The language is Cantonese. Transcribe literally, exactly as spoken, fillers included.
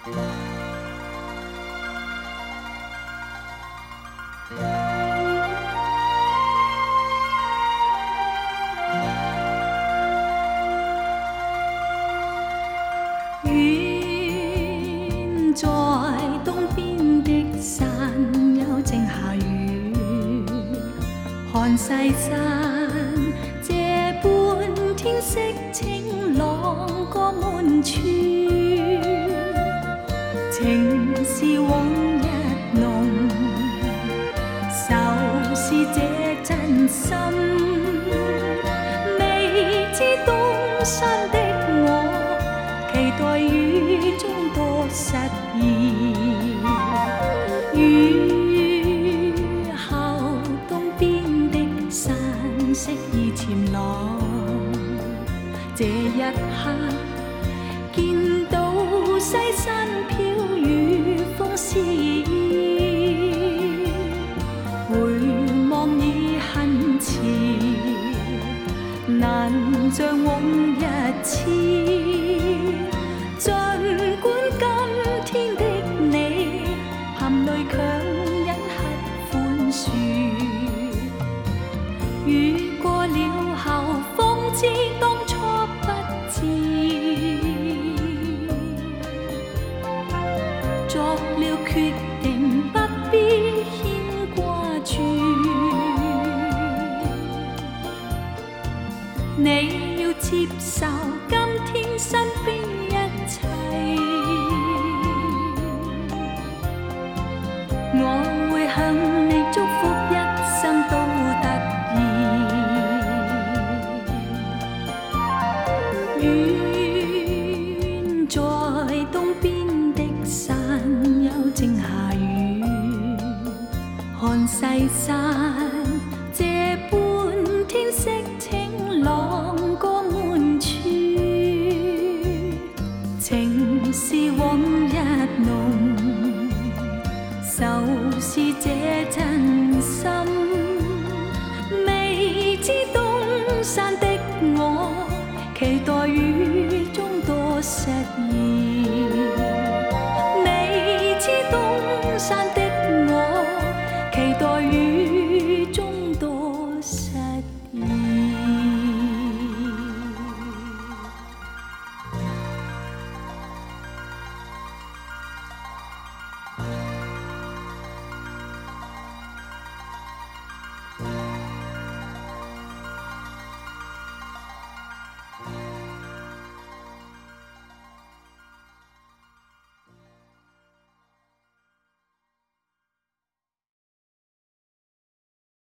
远在东边的山丘正下雨，看西山这般天色清朗歌满处，情是往日浓，愁是这真心，未知东山的期待雨中多實現，雨後東邊的山色已漸朗。這一刻見到西山飄雨風絲衣，回望已很遲，難像往日似。儘管今天的你含淚強忍刻寬恕，雨過了後方知當初不智，作了決定不必牽掛住，你要接受今天身邊一切，我會向你祝福一生都得意。遠在東邊的山丘正下雨，看西山這般天色清朗歌滿處，情是往日濃，愁是這真心，未知東山的我，期待雨中多實現。